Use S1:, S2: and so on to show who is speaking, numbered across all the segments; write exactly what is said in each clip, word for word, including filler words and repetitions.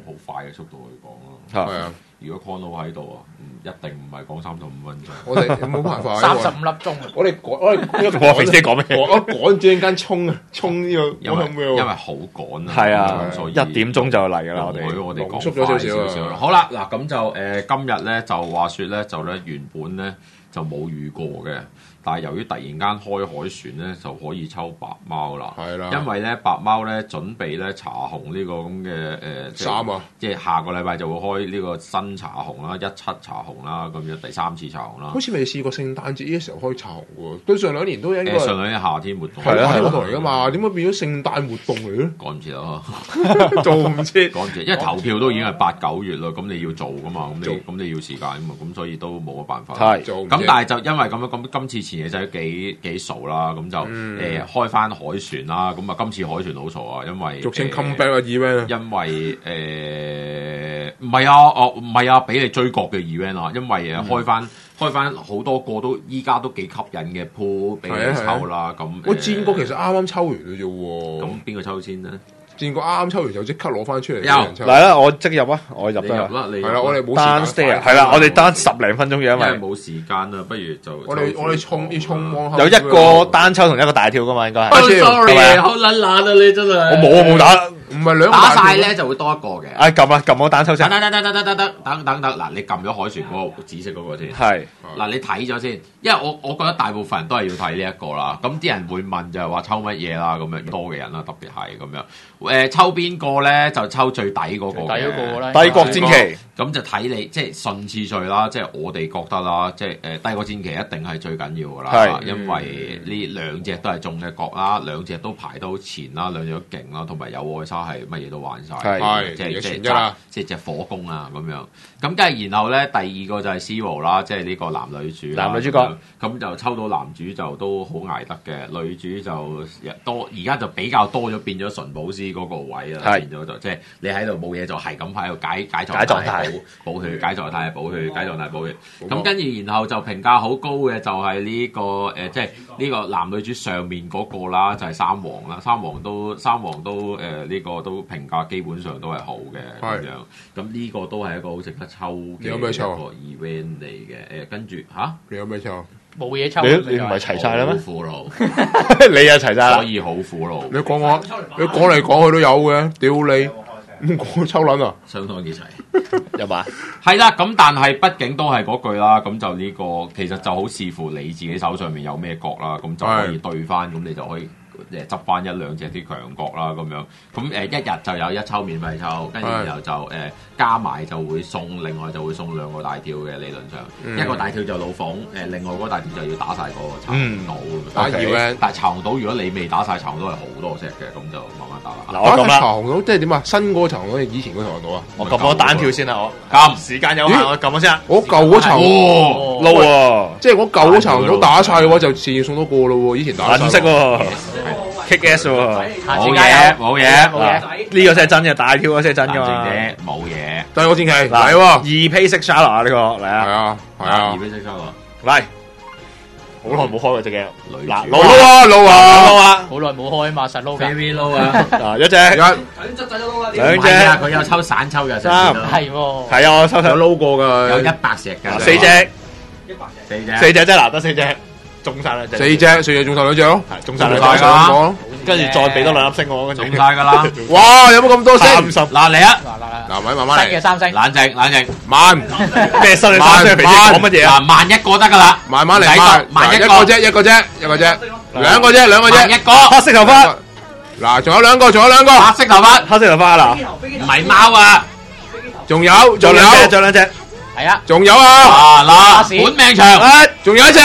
S1: 好快嘅速度去講咯。
S2: 係啊，
S1: 如果 Conor 喺度啊，一定唔係講三十五分鐘。
S2: 我哋冇辦法，
S3: 三十五粒鐘。
S2: 我哋趕我哋
S4: 我肥姐講咩？
S2: 我趕住陣間衝啊，衝呢個
S1: 因為因為好趕啊，
S4: 係啊，
S1: 所以
S4: 一點鐘就嚟㗎啦，我哋
S1: 我哋講
S2: 濃縮咗少少啊
S1: 少少啦。好啦，嗱咁就誒今日咧就話説咧就咧原本咧就冇遇過嘅。但係由於突然間開海船咧，就可以抽白貓啦。
S2: 係啦，
S1: 因為咧白貓咧準備咧查紅呢個咁嘅誒
S2: 三啊，
S1: 即係下個禮拜就會開呢個新查紅啦，一七查紅啦，咁樣第三次查紅啦。
S2: 好似未試過聖誕節呢個時候開查紅喎，對上兩年都應該
S1: 誒上兩年夏天活動
S2: 係啊，夏天活動嚟㗎嘛，點解變咗聖誕活動嚟咧？
S1: 趕唔切咯，
S2: 做唔切，
S1: 趕唔切，因為投票都已經係八九月啦，咁你要做㗎嘛，咁你咁你要時間㗎嘛，咁所以都冇乜辦法。
S4: 係
S2: 做唔
S1: 咁但係就因為咁樣，咁今次前夜仔幾幾傻啦，咁就誒、
S2: 嗯
S1: 呃、開翻海船啦，咁啊今次海船好傻啊，因為
S2: 俗稱
S1: 呃
S2: comeback 嘅 event 啊，
S1: 因為誒唔係啊，哦唔係啊，俾你追國嘅 event 啊，因為誒開翻、嗯、開翻好多個都依家都幾吸引嘅 pool 俾你抽啦，咁
S2: 我戰國其實啱啱抽完嘅啫喎，
S1: 咁邊個抽先咧？
S2: 戰國啱啱抽完就即刻攞翻出嚟，
S4: 嚟啦！我即入啊！我入得啦，
S1: 係
S2: 啦，我哋冇
S4: 單 stay 係啦，我哋單十零分鐘嘅，因為
S1: 冇時間啦，不如就
S2: 我哋我哋衝啲衝芒
S4: 有一個單抽同一個大跳噶嘛，應該係。
S1: sorry，好撚懶啊！你真係
S4: 我冇我冇打，
S2: 唔係兩
S1: 打晒咧就會多一個嘅。
S4: 哎撳啦，撳我單抽先。
S1: 等等等等等等等等等等嗱，你撳咗海船嗰個紫色嗰個先。
S4: 係
S1: 嗱，你睇咗先，因為我我覺得大部分人都係要睇呢一個啦。咁啲人會問就係話抽乜嘢啦，咁樣多嘅人啦，特別係咁樣。誒抽邊個咧就抽最底嗰個嘅，
S3: 底嗰個啦。
S4: 帝國戰旗
S1: 咁就睇你即係順次序啦，即係我哋覺得啦，即係誒帝國戰旗一定係最緊要噶啦，
S4: 係
S1: 因為呢兩隻都係中嘅角啦，兩隻都排到前啦，兩隻都勁啦，同埋有愛莎係乜嘢都玩晒，
S2: 係
S1: 即係即係
S2: 係
S1: 即係隻火攻啊咁樣。咁跟住然後咧第二個就係 Zero 啦，即係呢個男女主，
S4: 男女主角
S1: 咁就抽到男主就都好捱得嘅，女主就多而家就比較多咗，變咗純寶師嗰個位啦，變咗就即係你喺度冇嘢就係咁喺度解解狀
S4: 解狀態。
S1: 補血，解狀態係補血，解狀態補血。咁跟住，然後就評價好高嘅就係呢、這個誒、呃，即係呢個男女主上面嗰個啦，就係、是、三王啦。三王都三王都誒，呢、呃這個都評價基本上都係好嘅咁樣。咁呢個都係一個好值得抽嘅一個 event 嚟嘅。誒，跟住嚇，
S2: 你有咩抽？
S3: 冇嘢抽，
S4: 你你唔係齊晒啦咩？
S1: 好苦惱，
S4: 你又齊晒，
S1: 所以好苦惱。
S2: 你講我，你講嚟講去都有嘅，屌你！咁講抽撚啊，
S1: 相當幾齊，
S4: 有嘛？
S1: 係啦，咁但係畢竟都係嗰句啦，咁就呢、這個其實就好視乎你自己手上面有咩角啦，咁就可以對翻，咁你就可以誒執翻一兩隻啲強角啦，咁樣，咁誒、呃、一日就有一抽免費抽，跟住然後就誒、呃、加埋就會送，另外就會送兩個大跳嘅理論上，嗯、一個大跳就老馮，誒、呃、另外嗰個大跳就要打晒嗰個長島，
S2: 打二 round，
S1: 但係長島如果你未打晒長島係好多隻嘅，咁就慢慢打啦。
S4: 嗱，我咁啦，
S2: 長島即係點啊？新嗰個長島定以前嗰個長島啊？
S4: 我撳咗單跳先啦，我
S1: 撳
S4: 時間有限，我撳咗先啦。
S2: 我舊嗰層
S4: 撈喎，
S2: 即係我舊嗰層都打晒嘅話，就自然送多個咯喎。以前打
S4: 銀色喎。Kick ass 喎，
S1: 冇嘢冇嘢冇嘢，
S4: 呢個先係真嘅，大跳嗰先係真㗎嘛，
S1: 冇嘢。
S2: 帝國戰旗嚟喎，
S4: 二 pay six Charlotte 啊呢個嚟啊，
S2: 係啊係啊，
S1: 二 pay six Charlotte
S4: 嚟，好耐冇開過隻嘅，嗱
S2: 撈啊撈啊
S4: 撈啊，
S3: 好耐冇開嘛，實撈㗎
S1: ，baby 撈啊，
S4: 嗱一隻一兩隻，
S1: 佢有抽散抽嘅，
S4: 三
S3: 係喎，
S4: 係啊我抽
S2: 有撈過㗎，
S1: 有一百隻㗎，
S4: 四隻，
S1: 四隻，
S4: 四隻啫嗱，得四隻。中晒兩隻，
S2: 四隻四隻中晒兩隻咯，
S4: 係中晒兩隻
S2: 啦，
S4: 跟住再俾多兩粒星我，跟住
S1: 中晒噶啦！
S2: 哇，有冇咁多星？
S4: 三十
S1: 嗱嚟啊！
S2: 嗱，咪慢慢嚟，
S3: 新嘅三星，
S1: 冷靜冷靜，
S2: 慢
S4: 咩新嘅三星？講乜嘢啊？
S1: 嗱，萬一個得噶啦，
S2: 慢慢嚟，慢，
S1: 萬一
S2: 個啫，一個啫，一個啫，兩個啫，兩個啫，
S1: 一個
S4: 黑色頭髮，
S2: 嗱，仲有兩個，仲有兩個，
S1: 黑色頭髮，
S4: 黑色頭髮嗱，
S1: 唔係貓啊，
S2: 仲有，仲有，
S4: 仲有兩隻，
S3: 係啊，
S2: 仲有啊，
S1: 啊嗱，本命場，
S2: 仲有一隻。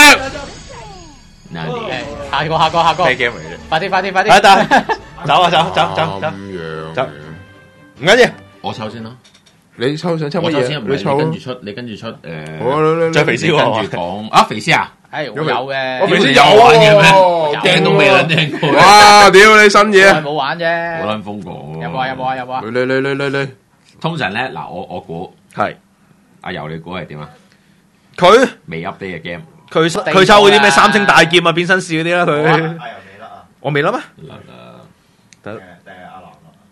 S3: 下個下個下個，
S4: 咩 game 嚟嘅？
S3: 快啲快啲快啲，
S4: 得得，走啊走走走走，走，唔緊要，
S1: 我抽先啦。
S2: 你抽想抽乜嘢？
S1: 你抽，你跟住出，你跟住出誒，
S2: 再
S4: 肥屍
S1: 跟住講啊，肥屍啊，
S3: 係我有嘅，
S2: 我肥屍有玩嘅咩？
S1: 聽都未撚聽過。
S2: 哇！屌你新嘢，
S3: 冇玩啫，
S1: 好撚瘋狂。
S3: 有冇啊有冇啊有冇啊？
S2: 你你你你你，
S1: 通常咧嗱，我我估
S4: 係
S1: 阿游，你估係點啊？
S4: 佢
S1: 未 update 嘅 game。
S4: 佢佢抽嗰啲咩三星大劍啊變身士嗰啲啦佢，我未甩咩？
S1: 甩啦，
S4: 得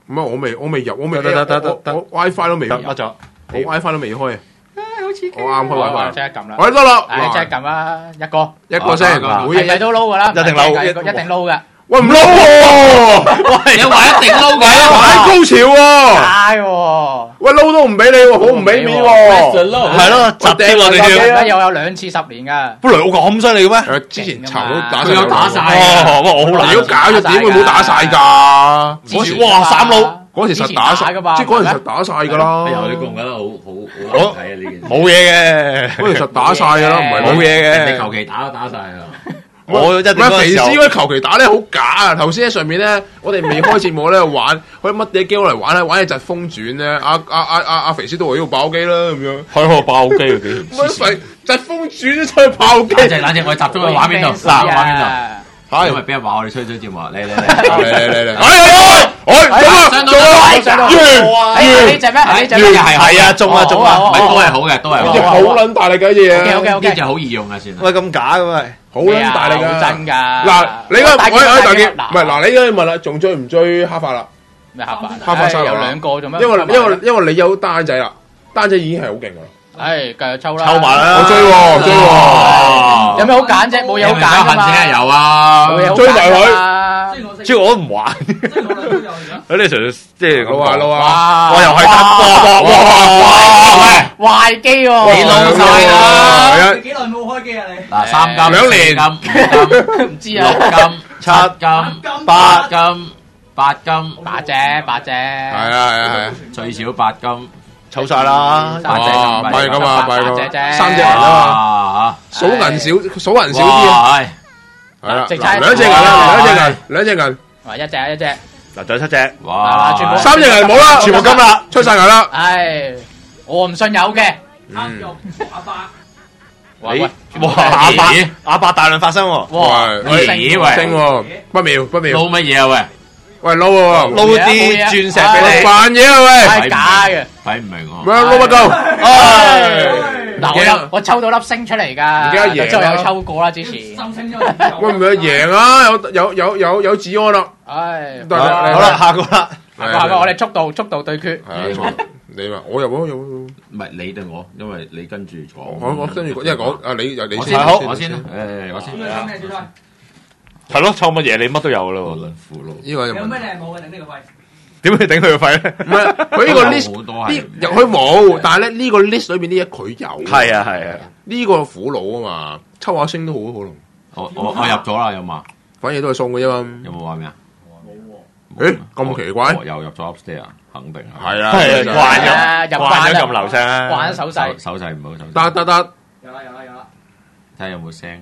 S2: 唔係我未我未入，我未
S4: 得得得得
S2: 我我我 WiFi 都未入，
S4: 得咗，
S2: 我 WiFi 都未開啊！
S3: 好似
S2: 我啱開
S3: 我
S2: WiFi，
S3: 即刻撳啦，
S2: 喂得啦，
S3: 誒即刻撳啦，一個
S2: 一個先，
S1: 哦
S2: 每日
S3: 係咪都撈噶啦？
S4: 一定撈
S3: 一定撈嘅，
S2: 喂唔撈喎，
S1: 你話一定撈嘅，
S2: 玩高潮喎，
S3: 假喎，
S2: 喂撈都唔俾你喎，好唔俾面喎，
S4: 係咯，集啲我哋
S2: 我
S4: 要。
S3: 而家又有兩次十年㗎，
S4: 本來我咁犀利嘅咩？
S2: 誒之前籌都打
S1: 佢有打晒
S4: 哦，哇，我好難。
S2: 如果搞咗點會冇打晒㗎？
S3: 之前
S4: 哇三撈
S2: 嗰時實打晒
S3: 㗎嘛，
S2: 即係嗰陣實打晒㗎啦。
S1: 哎呀，你覺唔覺得好好好難睇啊？呢件事
S4: 冇嘢嘅，
S2: 嗰時實打晒㗎啦，唔係
S4: 冇嘢
S1: 人哋
S4: 嘅。
S1: 求其打都打晒啊！
S4: 我一定
S2: 唔係肥
S4: 嗰陣時候
S2: 師嗰啲求其打咧好假啊！頭先喺上面咧，我哋未開節目咧玩，佢乜嘢機攞嚟玩咧？玩嘅疾風轉咧，阿阿阿阿阿肥師都話要爆機啦咁樣。
S4: 開開爆機啊！幾
S2: 乜肥疾風轉都出去爆機？
S1: 冷靜冷靜，我哋集中喺畫面度，嗱畫面度。
S2: 係
S1: 因為俾人話我哋吹水節目，嚟嚟嚟，
S2: 嚟嚟嚟嚟！哎呀，哎做啊做啊，
S3: 上到
S2: 完
S3: 係呢只咩？係呢只咩？
S1: 係
S4: 係啊，中啊中啊！
S1: 唔係都係好嘅，都係
S2: 呢隻
S1: 好
S2: 好撚大力嘅呢隻嘢，
S3: OK，OK，OK
S1: 呢隻好易用啊，算啦。
S4: 喂，咁假嘅喂，
S2: 好撚大力㗎，
S3: 好真㗎。
S2: 嗱，你而家我我大件，
S3: 嗱
S2: 唔係嗱，你而家問啦，仲追唔追黑髮啦？
S3: 咩黑髮？
S2: 黑髮收
S3: 有兩個做咩？
S2: 因為因為因為你有單仔啦，單仔已經係好勁㗎啦。
S3: 唉，繼續抽啦，
S4: 抽埋啦！
S2: 我追喎追喎，
S3: 有咩好揀啫？冇嘢好揀㗎嘛。
S1: 恨先係有啊，
S3: 冇嘢好
S2: 追埋佢
S3: 佢。
S4: 即係我都唔玩，嗰啲純即係
S2: 撈啊撈啊！
S3: 哇！
S4: 我又係得，哇哇哇！
S3: 壞機喎，
S1: 你撈晒啦
S2: 係啊
S5: 你幾耐冇開機啊你？
S1: 嗱，三金、
S2: 兩年
S1: 四金、
S3: 唔知啊，
S1: 六金、七金、八金、八金，
S3: 八隻八隻，
S2: 係啊係啊係啊！
S1: 最少八金，
S4: 抽晒啦！
S1: 八隻
S2: 哇，
S1: 咁
S2: 咪咁啊，咪咁
S3: 八隻啫
S2: 三隻人啊嘛，
S1: 啊
S2: 數銀少數銀少啲啊，
S1: 哇，
S2: 係啦，
S3: 直差
S2: 兩隻銀啦，兩隻銀，兩隻銀，
S3: 哇一隻一隻，
S4: 嗱，仲有七隻，
S1: 哇，
S3: 全部
S2: 三隻銀冇啦，
S4: 全部金啦，
S2: 出晒銀啦，
S3: 唉，我唔信有嘅，
S5: 啱又阿爸，
S4: 你
S3: 喂喂，
S4: 哇阿伯阿伯大量發生喎，
S3: 哇，
S2: 喂
S1: 咦喂
S2: 升喎，不妙不妙，
S1: 撈乜嘢啊喂？
S2: 喂撈喎，
S4: 撈啲鑽石俾你，
S2: 扮嘢啊喂，
S3: 係假嘅。
S1: 睇唔明喎。
S2: 咩撈乜夠？
S4: 唉
S3: 嗱，我有我抽到粒星出嚟㗎，
S2: 而家贏啦
S3: 之後有抽過啦，之前，
S5: 心聲咗嚟
S2: 喂唔係贏啊，有有有有有治安啦，
S3: 唉，
S2: 得
S4: 好
S2: 啦
S4: 啦，下個啦，
S3: 下個我哋速度速度對決，
S2: 係你話我又冇有，
S1: 唔係你定我，因為你跟住講。
S2: 我我跟住因為講啊你又你先
S1: 我先，
S4: 好
S1: 我先啦。誒，我先。
S5: 點解咩先？
S4: 係咯，抽乜嘢你乜都有噶
S1: 無
S4: 啦，
S1: 論符籙。
S2: 呢個就問
S5: 有咩你係冇嘅頂呢個肺？
S4: 點去頂佢個肺咧？
S2: 唔係佢呢個 list
S1: 好多係
S2: 呢佢冇，但係咧呢個 list 裏邊呢嘢佢有。
S4: 係啊係啊，
S2: 呢個苦佬啊嘛，抽下星都好可能，
S1: 我我我入咗啦，有嘛？
S2: 反正都係送嘅啫嘛。
S1: 有冇話咩啊？
S2: 誒咁奇怪，
S1: 我又入咗 upstairs，肯定係。
S2: 係啊，
S4: 係啊，慣
S3: 啊
S4: 咗
S3: 入慣啦
S4: 慣咗咁流聲，
S3: 慣咗手勢
S1: 手，手勢唔好，手勢。
S2: 得得得
S5: 有啦有啦有啦，
S1: 睇下有冇聲。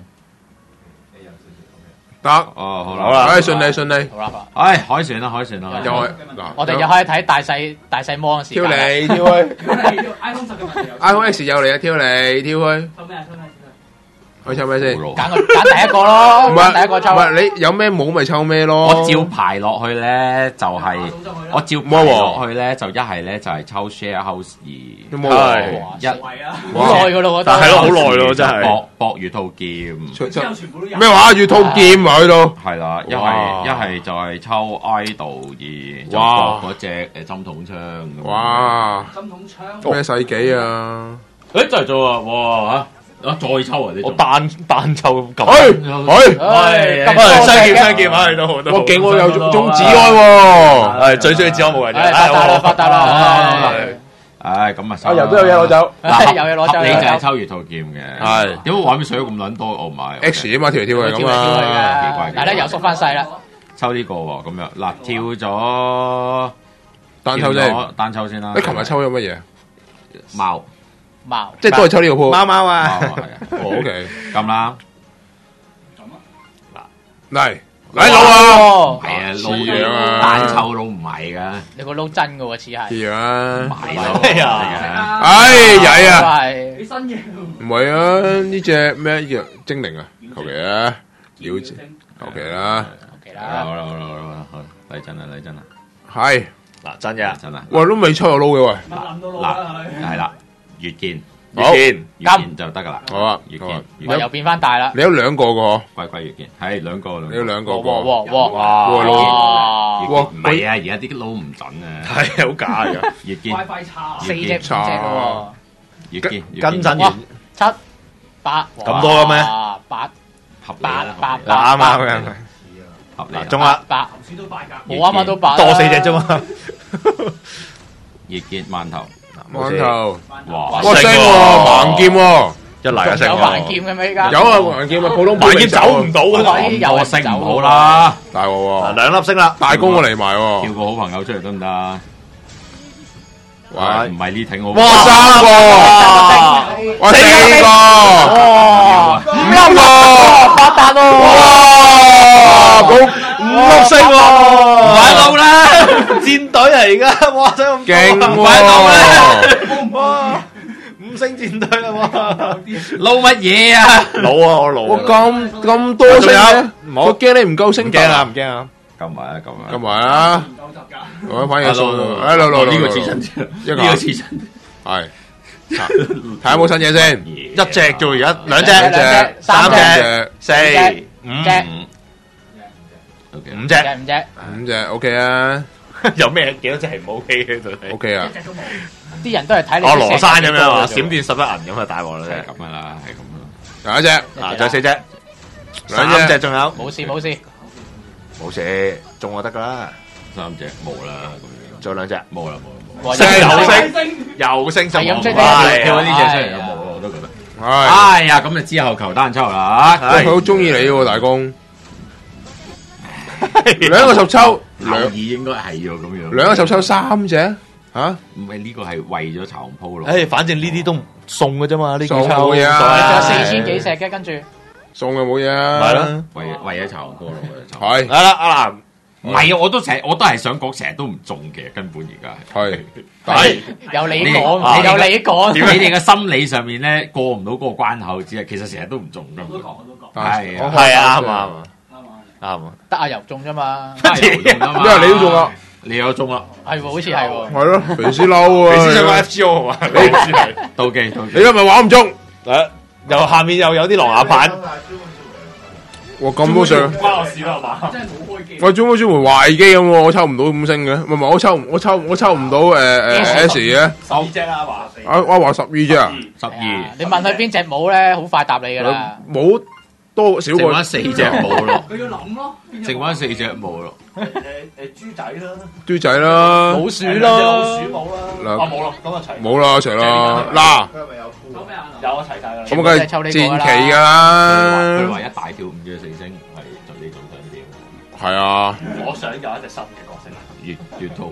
S2: 得，
S1: 哦，好啦。
S4: 好啦
S2: 唉順利順利，
S3: 好啦，
S1: 唉，海船啦，海船啦。
S2: 又係嗱，
S3: 我哋又可以睇大細大細芒嘅時
S2: 跳
S3: 間啦，
S2: 嚟跳去
S5: 如果你要 iPhone 十嘅問題有
S2: ，iPhone X 又嚟啊，跳嚟跳去，
S5: 抽咩啊抽咩？
S2: 去抽咩先？
S1: 符籙
S3: 揀個揀第一個咯，
S2: 唔
S3: 揀第一個抽，
S2: 係唔係，你有咩冇咪抽咩咯？
S1: 我照排落去咧，就係我照排落去咧，就一係咧就係抽 share house 二，
S2: 有冇
S4: 係
S2: 喎？
S1: 一
S5: 位啊！
S3: 好耐噶咯，我覺得
S4: 但係咯好耐咯真係
S1: 博博月兔劍，
S2: 出出
S5: 之後全部都有
S2: 咩話？月兔劍啊，去到
S1: 係啦，一
S4: 哇
S1: 係一係就係抽 idol 二，就
S2: 哇
S1: 博嗰隻誒針筒槍咁。
S2: 哇
S5: 針筒槍，
S2: 咩世紀啊？
S1: 誒真係做啊！哇嚇！啊再抽啊！你仲
S4: 我單單抽咁，
S2: 去去，
S3: 唉，咁
S1: 喂
S3: 多
S4: 雙劍
S3: 嘅
S4: 雙劍啊，都好都好
S2: 我勁喎，有中中指開喎。
S4: 係最中意指我冇人
S3: 唉，發達啦，發達啦，
S1: 唉咁啊！
S2: 啊，又都有嘢攞走
S1: 嗱，
S3: 有嘢攞走
S1: 合理就係
S3: 有嘢攞走
S1: 抽月兔劍嘅。
S2: 係
S1: 點解畫面水咗咁撚多？我唔係
S2: X 啊嘛，跳嚟跳去咁
S3: 跳嚟跳去
S2: 啊。
S1: 幾怪
S3: 嘅，嗱咧又縮翻細啦，
S1: 抽呢個喎，咁樣嗱跳咗
S2: 單抽先。
S1: 跳咗單抽先啦。
S2: 你琴日抽咗乜嘢？
S1: 貓
S3: 貓，
S2: 即係都係抽呢個鋪。
S4: 貓貓
S1: 貓
S4: 啊，
S1: 啊係啊，
S2: 哦，OK，
S1: 咁啦，
S2: 嚟嚟攞啊！
S3: 哦，
S1: 係啊，
S2: 似樣啊
S1: 撈單抽撈唔係噶，
S3: 你個撈真嘅喎，似係，
S2: 似樣啊！
S1: 係咯，
S4: 哎呀
S1: 係啊
S2: 唉曳啊！
S3: 係
S5: 你新嘢
S2: 唔係啊，呢只咩藥精靈啊？求其啊，了解，求其啦。
S3: ，OK
S1: 好
S3: 啦，
S1: 啦好啦好啦好啦，好嚟真啦嚟真啦
S2: 係，
S4: 嗱真嘅，
S1: 真啦，
S2: 喂都未抽又撈嘅喂。
S5: 乜諗到攞
S1: 嗱
S5: 啦佢。
S1: 係啦，月見一
S2: 好
S4: 越見
S1: 越見就得噶啦。
S2: 好啊，
S1: 越
S2: 好啊
S1: 見
S3: 咪又變翻大啦。
S2: 你有兩個個嗬，
S1: 乖乖越見係兩個兩
S2: 你有
S1: 個。
S2: 兩個個，
S3: 哇哇哇
S2: 哇
S3: 哇！
S2: 哇
S1: 唔係啊，而家啲撈唔準啊。
S4: 係好假㗎，
S1: 越見
S5: WiFi 差，
S3: 四隻五隻嘅喎，
S1: 越見越見
S4: 跟陣
S3: 哇
S4: 完
S3: 七八
S4: 咁多嘅咩
S3: 哇八八
S1: 合理啦，
S3: 八
S4: 嗱啱啱嘅，
S1: 合理啦。
S4: 中啦，
S3: 八，
S5: 頭先都八格。
S3: 我啱啱都八啦，
S4: 多四隻啫嘛，
S1: 越見饅頭，
S2: 饅頭，
S1: 哇！
S2: 哇升喎，盲劍喎，
S4: 一嚟一聲
S3: 有盲劍嘅咩？依家
S2: 有啊盲劍啊，普通
S4: 盲劍走唔到
S3: 哇
S4: 啊，
S3: 呢啲有
S1: 我升唔好啦，
S2: 大鑊喎，
S4: 兩粒星啦，
S2: 大公我嚟埋
S1: 叫
S2: 喎，
S1: 個好朋友出嚟得唔得啊？
S2: 喂
S1: 唔係呢挺好。
S2: 哇三個，哇四個，
S3: 哇
S2: 五個，
S3: 發達喎！
S2: 哇好
S4: 五粒星喎，唔
S1: 買路啦，
S4: 戰隊啊而家，哇真係咁
S2: 勁
S4: 多
S2: 喎，
S4: 哇五星戰隊啦哇，
S1: 撈乜嘢啊？
S4: 老啊我老
S2: 哇
S4: 啊，
S2: 咁咁多星嘅，
S4: 唔好
S2: 我驚你唔夠星
S4: 唔驚啊唔驚啊，
S1: 撳埋啊撳埋。
S2: 咁埋啊，
S5: 唔夠集㗎。
S2: 我反而數，
S1: 誒
S2: 誒六六
S1: 呢個似真啲，
S2: 一個
S1: 呢個似真。
S2: 係，睇下有冇新嘢先，
S4: 一隻啫喎而家兩隻
S3: 兩隻三隻
S2: 隻，
S4: 四五
S3: 隻
S1: 五，OK，
S4: 五隻，
S3: 隻五隻，
S2: 五隻 OK 啊
S4: 有咩幾多隻係唔 OK 嘅到底？
S2: ，OK 啊，
S5: 一隻都冇。
S3: 啲人都係睇你。
S4: 哦羅山咁樣啊，閃電十一銀咁啊大鑊啦
S1: 係
S4: 真係。
S1: 咁噶啦，係咁啦。
S2: 有一隻，
S4: 啊，仲有四隻，
S2: 兩隻
S4: 三隻仲有，
S3: 冇事冇事，
S4: 冇事，中就得噶啦。
S1: 三隻冇啦，咁樣
S4: 仲有兩隻，
S1: 冇啦冇啦冇啦。
S3: 哇
S4: 升
S3: 有
S4: 有
S3: 升
S4: 升有升就
S3: 係咁升
S4: 冇
S3: 嘅
S1: 跳呢隻出嚟
S3: 係啊
S1: 有冇我都覺得。
S2: 係，
S1: 哎呀，咁就之後求單抽啦
S2: 喂佢好中意你喎大公，兩個十抽，
S1: 嚇。
S2: 兩
S1: 留意應該係喎咁樣。
S2: 兩個十抽三隻，嚇，
S1: 唔係呢個係為咗茶紅鋪咯。
S4: 誒，反正呢啲都唔送嘅啫嘛，呢幾
S2: 送
S4: 抽
S2: 冇嘢啊
S3: 仲有
S2: 係
S3: 四千幾隻嘅，跟住
S2: 送就冇嘢啊，
S4: 係啦，
S1: 為為咗茶紅鋪咯，為咗茶紅鋪。
S2: 係
S4: 係啦，阿南
S1: 唔係啊，我都成日我都係想講，成日都唔中嘅，根本而家係。
S2: 係，
S4: 係
S3: 有你
S1: 你
S3: 講，
S1: 你
S3: 有你講，
S1: 你哋嘅心理上面咧過唔到嗰個關口，只係其實成日都唔中㗎。
S5: 我都講，我都講。
S1: 係啊
S4: 係啊，啱啊
S5: 啱啊。
S4: 啱啊，
S3: 得阿油中啫嘛，
S1: 係有中啊嘛
S2: 因為你都中啊，
S1: 你有中啦，
S3: 係喎，好似係喎。
S2: 係咯，肥師嬲
S4: 你先上個
S2: 啊，
S4: F G O 係嘛？你知係
S1: 妒忌妒
S2: 你
S1: 忌。
S2: 今日玩唔中，
S4: 誒，又下面又有啲狼牙棒，
S2: 哇咁都上。
S4: 關我事啦係嘛？
S5: 真係冇開機。
S2: 我專門專門壞機咁喎，我抽唔到五星嘅，唔係唔係我抽我抽我抽唔到誒誒 S 嘅，
S4: 十二隻啦，話
S2: 啊我話十二啫啊，
S1: 十
S3: 係啊
S1: 二，
S3: 你問佢邊隻冇咧，好快答你噶啦。
S2: 冇多少過
S1: 剩翻四隻冇咯，
S5: 佢要諗咯。邊隻
S1: 剩翻四隻冇咯。
S4: 誒誒豬仔啦，
S2: 豬仔啦，
S3: 老鼠
S4: 老
S3: 咯，
S4: 鼠冇啦，
S2: 嗱
S4: 啊冇啦，咁啊齊
S2: 冇啦，一齊啦，嗱
S5: 抽咩啊？
S4: 有啊齊晒啦，
S2: 咁梗係戰旗㗎啦
S1: 佢，話一大跳五隻四星係就你仲想點？
S2: 係啊，
S4: 我想有一隻新嘅角色啦，
S1: 越越套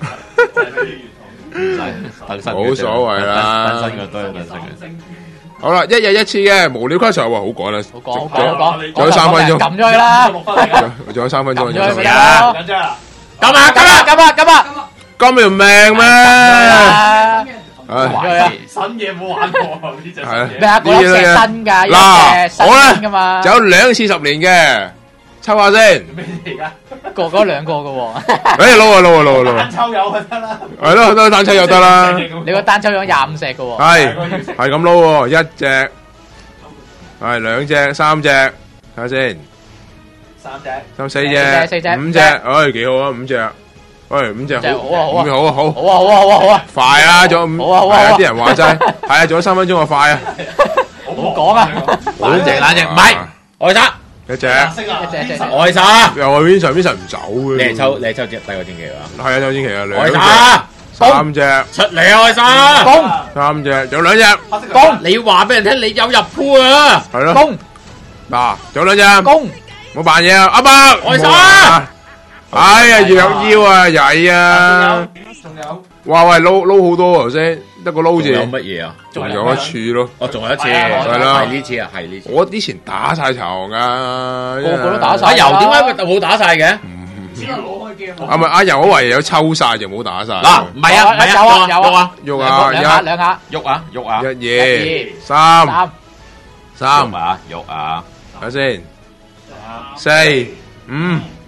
S4: 越
S1: 等新
S2: 冇所謂啦
S1: 等新嘅都係等新嘅。
S5: 星
S2: 好啦，一日一次嘅無聊 question 話好趕啦，
S3: 好講好講好講，
S2: 仲有三分鐘
S3: 撳咗佢啦，
S4: 六分嚟㗎，
S2: 仲仲有三分鐘，
S3: 撳咗佢先
S2: 仲有三分鐘
S3: 啦，
S4: 兩隻啦，
S3: 撳啊撳啊撳啊撳啊，
S2: 今條命咩？
S3: 啊
S2: 唉，
S3: 咗佢啊！
S4: 新嘢冇玩過呢隻新
S2: 係啊
S4: 嘢
S3: 咩啊？嗰粒石新㗎，有
S2: 嗱
S3: 隻
S2: 我
S3: 新㗎嘛，
S2: 有兩次十年嘅，抽下先，
S4: 咩嚟㗎？
S3: 個個兩個㗎喎。
S2: 誒撈啊撈啊撈啊撈啊，
S4: 單抽有就得啦，
S2: 係咯，都單抽又得啦。
S3: 你個單抽咗廿五隻㗎喎。
S2: 係係咁撈喎，一隻係兩隻三隻，睇下先，
S4: 三隻，
S2: 三四
S3: 四隻
S2: 隻
S3: 四隻
S2: 五隻，唉幾好啊五隻，喂五隻
S3: 隻
S2: 好，
S3: 好啊好啊
S2: 五隻好啊好，
S3: 好啊好啊好啊好啊！
S2: 快啊仲有五，
S3: 好啊好啊好啊
S2: 係啲人話齋，係啊仲有三分鐘就快啊，
S3: 唔好講啊！
S1: 冷靜冷靜，唔係外殺
S2: 一隻，
S4: 色啊，
S3: 一隻一隻
S1: 外殺，
S2: 又係邊上邊神唔走嘅，
S1: 你係抽你係抽隻第個戰旗啊？
S2: 係啊周千琪啊
S1: 外
S2: 兩隻，
S1: 殺，
S2: 三隻
S1: 出嚟啊外殺！
S3: 攻
S2: 三隻，仲有兩隻，
S3: 攻
S1: 你要話俾人聽，你有入鋪啊！
S2: 係咯，
S3: 攻
S2: 嗱仲有兩隻，
S3: 攻！
S2: 冇扮嘢啊，阿伯，
S1: 外殺
S2: 冇啊哎呀弱腰啊曳啊，
S4: 仲有
S2: 哇喂撈撈好多頭先，得個撈
S1: 仲有
S2: 字，
S1: 乜嘢啊？
S2: 仲有一處咯。
S1: 哦，仲有一次，
S3: 係啊
S2: 係啦
S1: 係呢次啊，係呢次。
S2: 我以前打晒場噶，
S3: 個個都打晒
S1: 阿油點解冇打晒嘅？
S5: 只係攞開機啊！
S2: 啊咪阿油我唯有抽晒就冇打晒。
S1: 嗱，唔係啊，唔係啊，
S3: 有啊有啊
S1: 喐啊，
S2: 喐
S3: 兩下
S2: 啊
S3: 兩下，
S1: 喐啊，喐啊，
S2: 一、一
S3: 一
S2: 二、
S3: 二
S2: 三、
S3: 三
S2: 三，
S1: 喐啊，喐啊，
S2: 睇下先，四、五、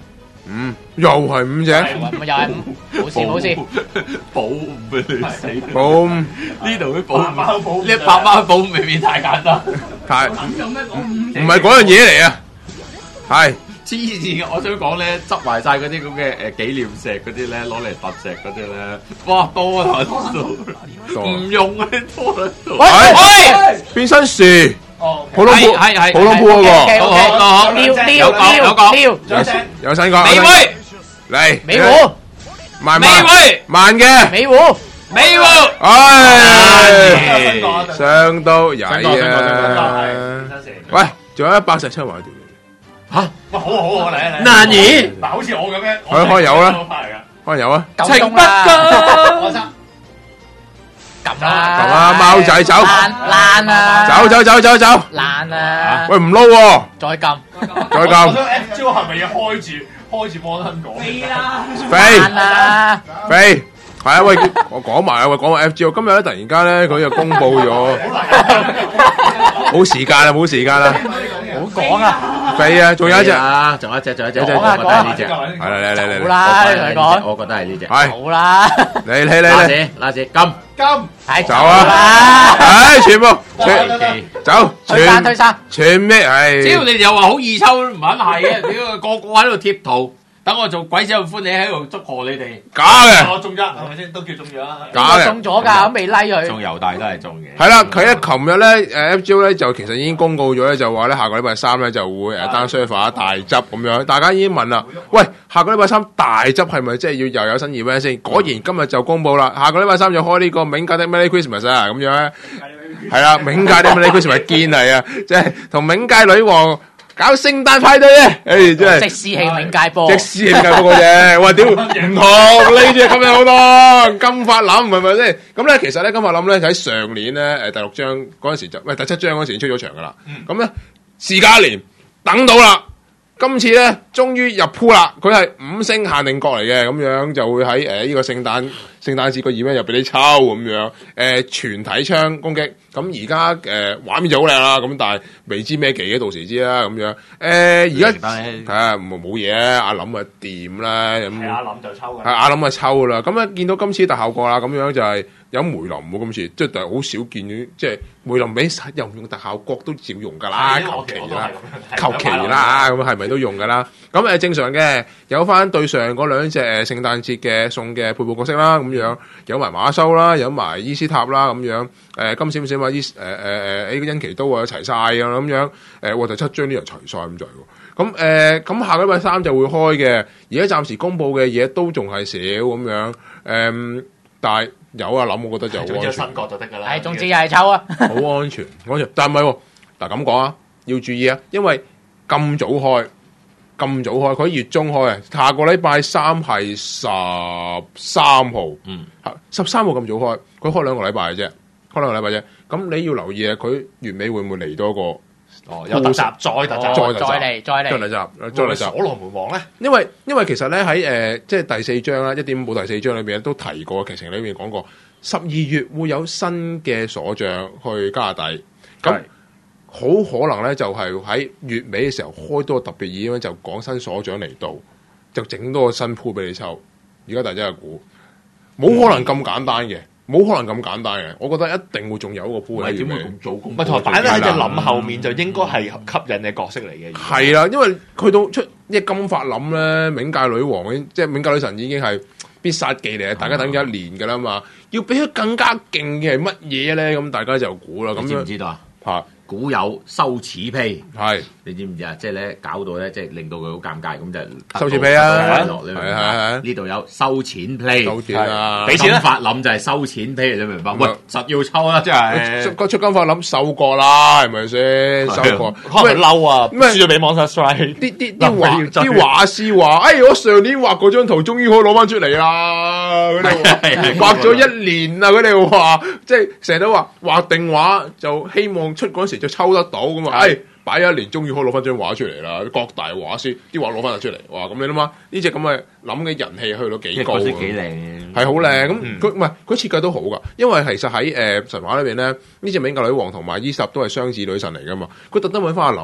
S2: 五又係五隻，
S3: 咪又係五，冇事冇事。
S1: 保俾你死，
S2: 保
S1: 呢度啲保呢百蚊保未免太簡單，
S2: 太
S5: 有咩講五
S2: 唔係嗰樣嘢嚟啊，係
S1: 黐線嘅。我想講咧，執埋晒嗰啲咁嘅誒紀念石嗰啲咧，攞嚟揼石嗰啲咧，哇多撚到，唔用啊多撚到。
S2: 喂
S3: 喂，
S2: 變身樹，
S5: 哦，
S2: 普通鋪
S1: 係係
S2: 普通鋪嗰個。
S1: 好好好，
S3: 撩
S1: 有
S3: 撩
S1: 講有
S3: 撩
S1: 講
S3: 撩，
S5: 掌聲，
S2: 有新角，
S1: 美會
S2: 嚟
S3: 美湖
S1: 美
S2: 慢慢
S1: 會
S2: 慢嘅，
S3: 美湖，
S1: 美會，
S2: 唉，
S5: 新角
S2: 上到曳
S1: 新角新角新角
S2: 啊！
S5: 真係
S2: 喂，仲有一百十七萬條，
S1: 嚇
S5: 哇，好好好，嚟嚟，
S1: 難嘢
S5: 嗱，好似我咁樣，
S2: 開開有啦
S5: 我派嚟㗎。
S2: 可能有啊，
S3: 夠鐘
S1: 不
S3: 啦，
S5: 我執
S3: 撳啦，
S2: 咁啊，貓仔走，
S3: 爛爛啊，
S2: 走走走走走，
S3: 爛啊，
S2: 喂唔撈喎，
S3: 再撳
S2: 再
S5: 我
S2: 撳
S5: 想 F 招係咪要開住開住幫thân講？飛啦！
S2: 飛
S3: 爛啊，
S2: 飛，係啊喂，我講埋啊喂，講埋 F G O，今日咧突然間咧佢就公佈咗，冇時間啦，冇時間啦，
S3: 唔好講啊，
S2: 飛啊，仲有一隻，
S1: 啊，仲有一隻，仲有一隻，
S2: 講
S3: 啊
S1: 我覺得係呢隻，
S2: 係嚟嚟嚟嚟嚟，
S3: 好啦，
S1: 我
S3: 你同佢講，
S1: 我覺得係呢隻，
S2: 係
S3: 好啦，
S2: 嚟嚟嚟嚟，
S1: 拉屎拉屎金，
S5: 金
S3: 係
S2: 走啊
S3: 啦，
S2: 唉，全部全
S5: 得得
S2: 走，
S3: 推山推
S2: 全
S3: 山，
S2: 全咩？唉，
S1: 只要你哋又話好易抽，唔肯係嘅，屌個個喺度貼圖，等我做鬼死咁歡喜喺度祝賀你哋，
S2: 假嘅，
S5: 我中一係咪先？都叫中咗啦。
S2: 假嘅。
S3: 中咗㗎，未拉佢，
S1: 中猶大都係中嘅。
S2: 係啦，佢咧琴日咧，誒 F G O 咧就其實已經公告咗咧，就話咧下個禮拜三咧就會誒單 server 大執咁樣。大家已經問啦，喂，下個禮拜三大執係咪即係要又有新 event 先？果然今日就公佈啦，下個禮拜三就開呢個冥界的 Merry Christmas 啊，咁樣係啦，冥界的 Merry Christmas 堅嚟啊，即係同冥界女王搞聖誕派對啊！誒，真係
S3: 即師兄冥界波，
S2: 即師兄嗰個啫，喂屌唔同呢啲吸引好多，金髮諗係咪先？咁咧其實咧金髮諗咧喺上年咧誒第六章嗰陣時就喂第七章嗰陣時已經出咗場噶啦，咁咧事隔一年等到啦，今次咧終於入鋪啦，佢係五星限定角嚟嘅，咁樣就會喺誒呢個聖誕聖誕節個 event 入俾你抽咁樣，誒、呃、全體槍攻擊，咁而家誒畫面就好靚啦，咁但係未知咩技嘅，到時知啦咁樣，誒而家睇下冇冇嘢啊，阿林啊掂啦，咁
S5: 係阿林就抽
S2: 係
S5: 嘅。
S2: 阿林啊抽啦，咁啊見到今次特效果啦，咁樣就係有梅林喎，今次即係好少見嘅，即係梅林俾又唔用特效角都照用㗎啦，求其啦。求其啦，咁係咪都用噶啦？咁誒正常嘅，有翻對上嗰兩隻誒聖誕節嘅送嘅配布角色啦，咁樣有埋馬修啦，有埋伊斯塔啦，咁樣誒金閃閃啊伊誒誒誒呢個恩奇都啊齊晒啊咁樣誒，哇第七張啲人齊晒咁滯喎。咁誒咁下個禮拜三就會開嘅，而家暫時公佈嘅嘢都仲係少咁樣誒，但係有啊諗，我覺得就好安全，
S5: 新角就得㗎啦。
S3: 係總之又係抽啊，
S2: 好安全，安全。但係唔係喎，嗱咁講啊。要注意啊，因為咁早開，咁早開，佢月中開啊，下個禮拜三係十三號，
S1: 嗯，
S2: 十三號咁早開，佢開兩個禮拜嘅啫，開兩個禮拜啫。咁你要留意啊，佢月尾會唔會嚟多個？
S5: 哦，有特集，再特集，
S2: 再
S3: 再嚟再
S2: 再
S3: 嚟，
S2: 嚟集，再嚟集。
S5: 再嚟所羅門王咧，
S2: 因為因為其實咧喺誒即係第四章啦，一點五部第四章裏邊都提過，劇情裏邊講過，十二月會有新嘅鎖將去加拿大，咁。好可能咧，就係喺月尾嘅時候開多個特別演，就講新所長嚟到，就整多個新鋪俾你抽。而家大家係估，冇可能咁簡單嘅，冇可能咁簡單嘅。我覺得一定會仲有一個鋪喺月尾。
S1: 咁早公
S5: 咪同埋擺咧喺隻諗後面就應該係吸引嘅角色嚟嘅。
S2: 係啦，因為去到出一金髮諗咧，冥界女王即係冥界女神已經係必殺技嚟，大家等咗一年㗎啦嘛。要俾佢更加勁嘅係乜嘢咧？咁大家就估啦。咁
S1: 你知唔知道啊？
S2: 嚇
S1: 古有羞恥披，
S2: 係
S1: 你知唔知啊？即係咧搞到咧，即係令到佢好尷尬，咁就
S2: 羞恥披啊
S1: 係係
S2: 係係
S1: 呢度有收錢披，
S2: 收錢啊！
S1: 俾錢啦！法諗就係收錢披，你明白？喂，實要抽啦，即係
S2: 個出金髮諗收過啦，係咪先？收過，
S5: 可能佢嬲啊，
S2: 咩
S5: 輸咗俾 Monster Strike。
S2: 啲啲啲畫啲畫師話：，哎，我上年畫嗰張圖終於可以攞翻出嚟啦！佢哋畫咗一年啦，佢哋話，即係成日都話畫定畫就希望出嗰時就抽得到咁啊！哎，擺咗一年，終於可以攞翻張畫出嚟啦！各大畫師啲畫攞翻出嚟，哇！咁你諗下呢隻咁嘅諗嘅人氣去到幾高啊？
S1: 幾靚，
S2: 係好靚咁，佢唔係佢設計都好噶，因為其實喺誒、呃、神話裏邊咧，呢隻冥界女王同埋伊什都係雙子女神嚟噶嘛，佢特登揾翻阿林，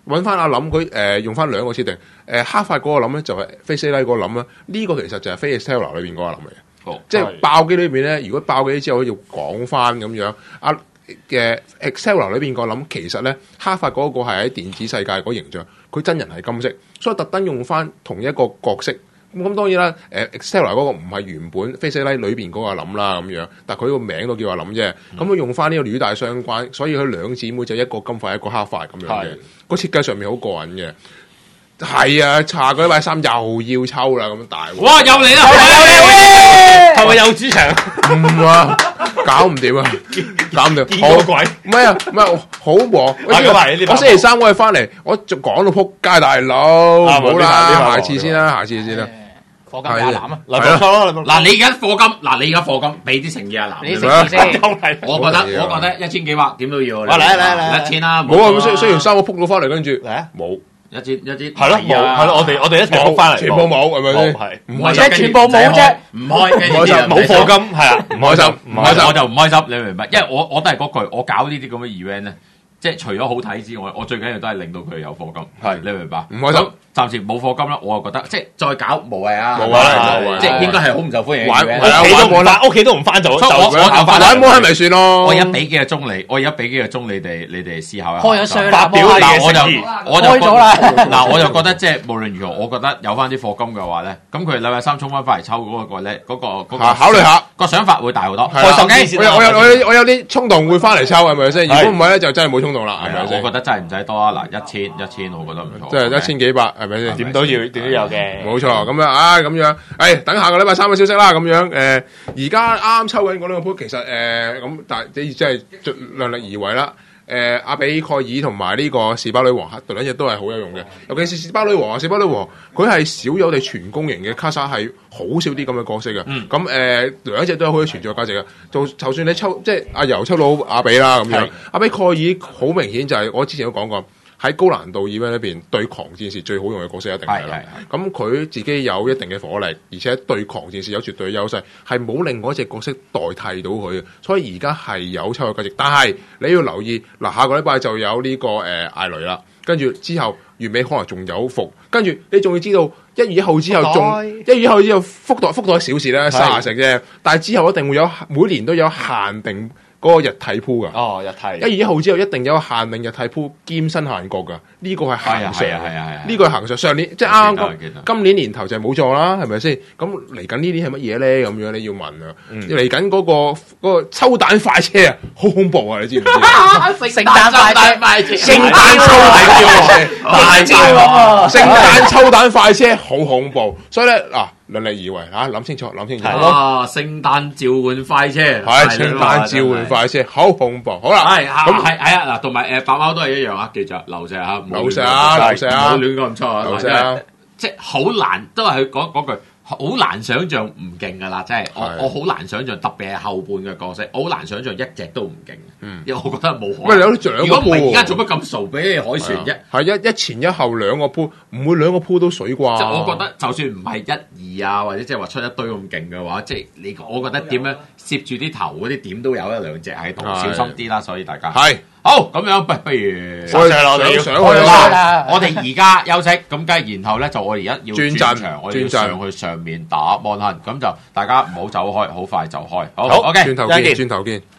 S2: 揾翻阿林佢誒用翻兩個設定，誒黑髮嗰個林咧就係 Face A I 嗰個林啦，呢個其實就係 Face-Teller 裏邊嗰個林嚟嘅。
S1: 好，
S2: 即係爆機裏邊咧，如果爆機之後要講翻咁樣，阿嘅 Exceller 裏邊個諗，其實咧黑髮嗰個係喺電子世界嗰形象，佢真人係金色，所以特登用翻同一個角色。咁咁當然啦，誒 Exceller 嗰個唔係原本 Face A I 裏邊嗰個諗啦咁樣，但係佢個名都叫阿諗啫。咁佢用翻呢個履帶相關，所以佢兩姊妹就一個金髮一個黑髮咁樣嘅。個設計上面好過癮嘅。係啊，下個禮拜三又要抽啦，咁大鑊！
S1: 哇，又嚟啦，
S5: 係咪有主場？
S2: 唔啊，搞唔掂啊，搞唔掂，
S5: 見過鬼！
S2: 唔係啊，唔係好忙。我星期三我係翻嚟，我仲講到撲街大佬，好啦，下次先啦，下次先啦。
S3: 課金阿南啊，
S5: 嚟課咯，
S1: 嗱，你而家課金，嗱，你而家課金，俾啲誠意阿南。
S3: 你誠意先，
S1: 我覺得，我覺得一千幾百點都要。
S5: 嚟嚟嚟嚟，
S1: 一千啦。
S2: 冇啊，雖雖然三我撲到翻嚟，跟住
S5: 嚟啊，
S2: 冇。
S1: 一支一支
S5: 係咯，冇係咯，我哋我哋一齊翻嚟，
S2: 全部冇係咪先？
S5: 係
S2: 唔開
S3: 即係全部冇啫，
S1: 唔開，
S2: 唔開心，
S5: 冇課金係啊，
S2: 唔開心，唔開心，
S1: 我就唔開心，你明唔明？因為我我都係嗰句，我搞呢啲咁嘅 event 咧，即係除咗好睇之外，我最緊要都係令到佢有課金，係你明唔明白？
S2: 唔開心，
S1: 暫時冇課金啦，我又覺得即係再搞無謂啊，
S2: 無謂，
S1: 即係應該係好唔受歡迎嘅。
S2: 玩
S5: 屋企都冇啦，屋企都唔翻做，
S1: 所以我我就翻
S2: 玩摩係咪算咯？
S1: 我而家俾幾個鐘你，我而家俾幾個鐘你哋，你哋思考一下。
S3: 開咗箱
S5: 發表你嘅
S1: 我就
S5: 誠意，
S1: 我就
S3: 開咗啦。
S1: 嗱，我就覺得即係無論如何，我覺得有翻啲課金嘅話咧，咁佢禮拜三衝翻翻嚟抽嗰個咧，嗰個嗰個
S2: 考慮下
S1: 個想法會大好多。
S2: 開
S1: 心啲先。
S2: 我有我有我有我有啲衝動會翻嚟抽係咪先？如果唔係咧，就真係冇衝動啦，係咪先？
S1: 我覺得真係唔使多啊！嗱，一千一千，我覺得唔錯。
S2: 即係一千幾百係咪先？
S5: 點都要點都有嘅。
S2: 冇錯，咁樣啊，咁樣，誒，等下個禮拜三嘅消息啦，咁樣，誒，而家啱啱抽緊嗰兩個鋪，其實誒，咁但係即係盡量力而為啦。誒，阿比蓋爾同埋呢個士巴女王，兩隻都係好有用嘅。尤其是士巴女王啊，士巴女王佢係少有地全攻型嘅卡莎，係好少啲咁嘅角色嘅。咁誒，兩隻都有好有存在價值嘅。就就算你抽即係阿柔抽到阿比啦，咁樣，阿比蓋爾好明顯就係我之前都講過。喺高難度 event 裏邊對狂戰士最好用嘅角色一定係啦，咁佢自己有一定嘅火力，而且對狂戰士有絕對優勢，係冇另外一隻角色代替到佢嘅，所以而家係有抽嘅價值。但係你要留意，嗱下個禮拜就有呢、這個誒、呃、艾雷啦，跟住之後月尾可能仲有伏，跟住你仲要知道一月一號之後仲一月一號之後福袋福袋小事咧三十成啫，但係之後一定會有每年都有限定。嗰個日體鋪噶，
S5: 哦日體，
S2: 一月一號之後一定有限定日體鋪兼新限角噶，呢、這個係行常，
S1: 係啊係啊
S2: 呢個係行常。上年即係啱啱今年年頭就係冇錯啦，係咪先？咁嚟緊呢啲係乜嘢咧？咁樣你要問啊！嚟緊嗰個嗰、那個抽蛋快車啊，好恐怖啊！你知唔知？
S3: 聖誕快車，
S2: 聖誕抽蛋車，
S3: 大招啊！
S2: 聖誕抽蛋快車好恐怖，所以咧嗱。量力而為嚇，諗清楚，諗清楚。
S1: 啊！聖誕召喚快車，
S2: 係聖誕召喚快車，好恐怖。好啦，
S1: 係咁係係啊嗱，同埋誒白貓都係一樣啊，記住留石啊，
S2: 留石啊，留石啊，
S1: 唔好亂咁錯啊，
S2: 留石啊，
S1: 即係好難，都係佢講嗰句。好難想像唔勁噶啦，真係我我好難想像，特別係後半嘅角色，我好難想像一隻都唔勁。嗯，因為我覺得冇可能。
S2: 喂，有啲兩個鋪，
S1: 如果唔係而家做乜咁傻俾你海船啫？
S2: 係一一前一後兩個鋪，唔會兩個鋪都水啩？
S1: 即係我覺得，就算唔係一二啊，或者即係話出一堆咁勁嘅話，即係你我覺得點樣攝住啲頭嗰啲點都有一兩隻喺度，小心啲啦。所以大家
S2: 係。
S1: 好咁樣，不不如
S5: 上車啦，我哋要
S2: 上去啦。
S1: 我哋而家休息，咁梗係然後咧就我哋而家要轉
S2: 陣
S1: 場，我哋要上去上面打 mon 咁就大家唔好走開，好快就開。好，OK，
S2: 轉頭見，轉頭見。